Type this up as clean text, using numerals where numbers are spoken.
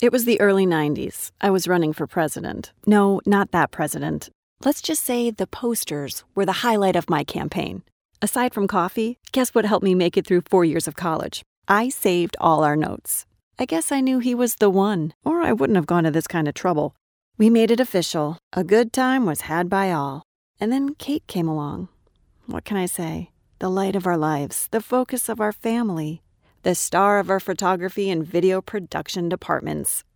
It was the early 90s. I was running for president. No, not that president. Let's just say the posters were the highlight of my campaign. Aside from coffee, guess what helped me make it through 4 years of college? I saved all our notes. I guess I knew he was the one, or I wouldn't have gone to this kind of trouble. We made it official. A good time was had by all. And then Kate came along. What can I say? The light of our lives, the focus of our family, the star of our photography and video production departments.